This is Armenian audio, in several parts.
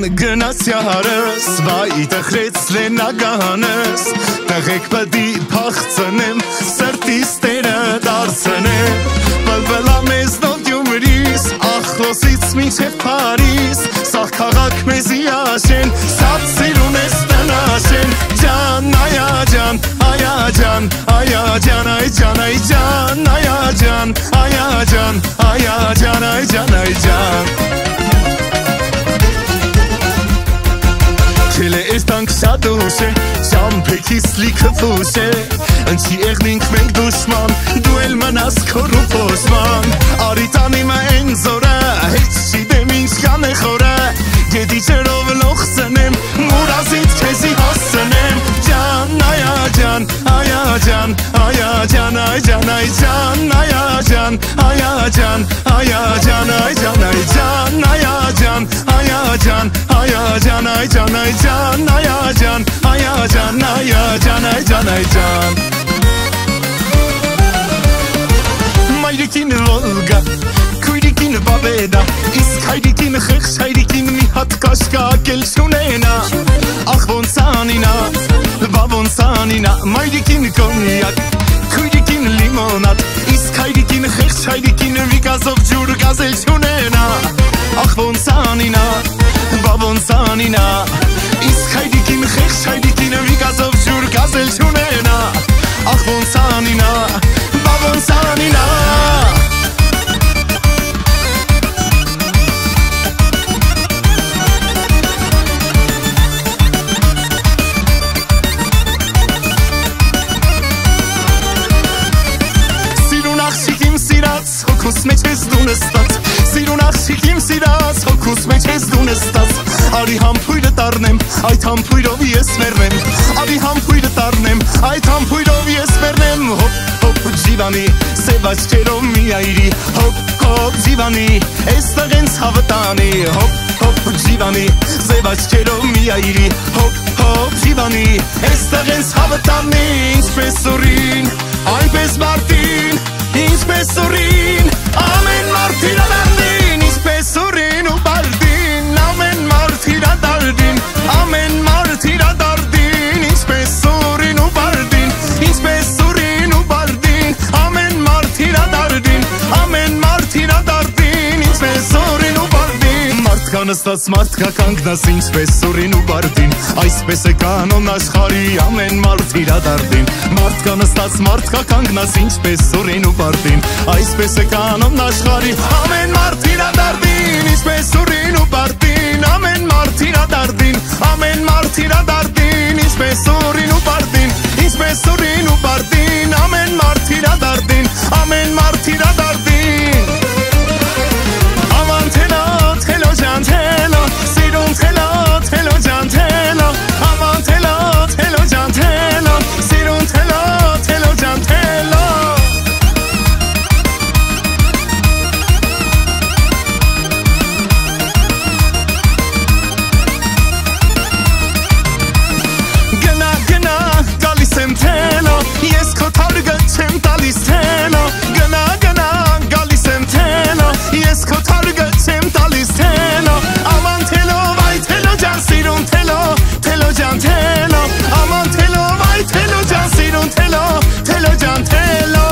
գնաց յարս վայ տխրեց լենագանս տղեկ պդի փախցնեմ սրտիս տերը դարձնեմ բլբլա մեզնով յումրիս ախլոսից մինչև Փարիզ սաղ քաղաք մեզի աշեն սատ սիրուն ես տնաշեն ջան այա ջան այա ջան այա ջան այ ջան այ ջան այա ջան այա ջան այա ջան այ ջան այ ջան Քելե էստանք շատ ուշ է Շամփեքիս լիքը ֆուշ է Ընչի եղնինք մենք դուշման Դու էլ մնաս քորու փոշման Արի տանիմը են զորը Հետ շիդեմ ինչ կան է խորը Գետի չերով լող սնեմ Մուրազից քեզի հասնեմ Ջան, այա ջան, այա ջան Այա ջան, այ ջան, այ ջան Այա ջան, այա ջան Այա ջան, այ ջան, այ ջան Այա ջան, այա ջան Այա ջան, այ ջան, այ ջան Այա ջան, այա ջան Այա ջան, այ ջան, այ ջան Մայրիկին Վոլգա Քույրիկին Բաբեդա Իսկ հայրիկին խեղճ հայրիկին մի հատ կաշկակել չունենա Ախ ոնց անինա Բա ոնց անինա Մայրիկին կոնյակ Քույրիկին լիմոնադ Իսկ հայրիկին խեղճ հայրիկին մի գազով ջուր գազել չունենա Ախ ոնց անինա Բա ոնց անինա Իսկ հայրիկին խեղճ հայրիկին մի գազով ջուր գազել չունենա Ախ ոնց անինա Բա ոնց անինա Հոգուս մեջ ես դու նստած Սիրուն աղջիկ իմ սիրած Հոգուս մեջ ես դու նստած Արի համբույրը տառնեմ Այդ համբույրով ես մեռնեմ Արի համբույրը տառնեմ Այդ համբույրով ես մեռնեմ Հոպ, հոպ, ջիվանի Սև աչքերով մի այրի Հոպ, հոպ, ջիվանի Էստեղ ենց հավտանի Հոպ, հոպ, ջիվանի Սև աչքերով մի այրի Հոպ, հոպ, ջիվանի Էստեղ ենց հավտանի Ինչպես ուրին Այնպես մարտին Ինչպես ուրին Ամեն մարդ իրադարդին Ինչպես ուրին ու բարդին Ամեն մարդ իրադարդին Ամեն մարդ իրադարդին Ինչպես ուրին ու բարդին Ինչպես ուրին ու բարդին Ամեն մարդ իրադարդին Ամեն մարդ իրադարդին Ինչպես ուրին ու բարդին Մարդկա նստած մարդկա կանգնած Ինչպես ուրին ու բարդին Այսպես է կանոն աշխարի Ամեն մարդ իրադարդին Մարդկա նստած մարդկա կանգնած Ինչպես ուրին ու բարդին Այսպես է կանոն աշխարի Ամեն մարդ իրադարդին Ինչպես ուրին ու բարդին Ամեն մարդ իրադարդին Ամեն մարդ իրադարդին Ինչպես ուրին ու բարդին Ինչպես ուրին ու բարդին Ամեն մարդ իրադարդին Ամեն մարդ իրադարդին Aman telo, telo jan telo Sirun telo, telo jan telo Aman telo, telo jan telo Sirun telo, telo jan telo Gna, gna, galis em telo Yes ko targa chem talis telo Gna, gna, galis em telo Yes ko targa chem talis telo Aman telo, vai telo jan sirun telo Telo jan telo Aman telo, vai telo jan sirun telo Telo jan telo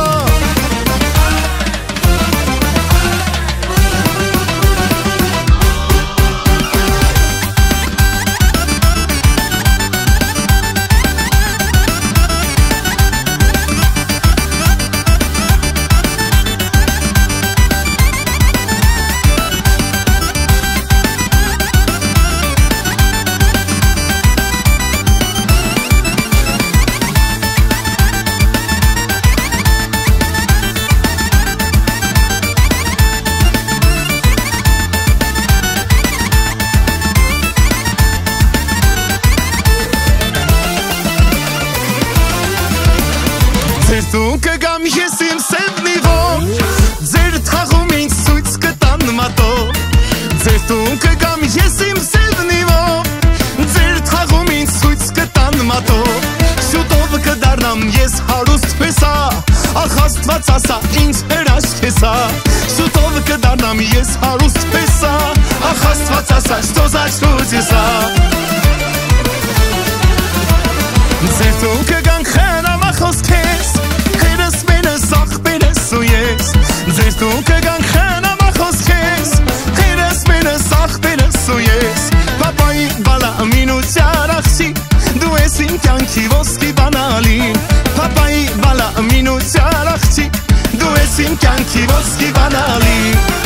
Ձեր տուն կգամ ես իմ սևնիվով Ձեր թաղում ինձ սույց կտան մատով Ձեր տուն կգամ ես իմ սևնիվով Ձեր թաղում ինձ սույց կտան մատով Շուտով կդառնամ ես հարուստ պեսա Ախ աստված ասա ինձ հրաշք եսա Շուտով կդառնամ ես հարուստ պեսա Ախ աստված Բաց ասած թոզ աչքուց եսա Ձեր տուն կգանք խնամա խոսքես Խերս մենս աղբերս ու ես Ձեր տուն կգանք խնամա խոսքես Խերս մենս աղբերս ու ես Պապայի բալա մինուցյար աղջի Դու ես իմ կյանքի ոսկի բանալին Պապայի բալա մինուցյար աղջի Դու ես իմ կյանքի ոսկի բանալին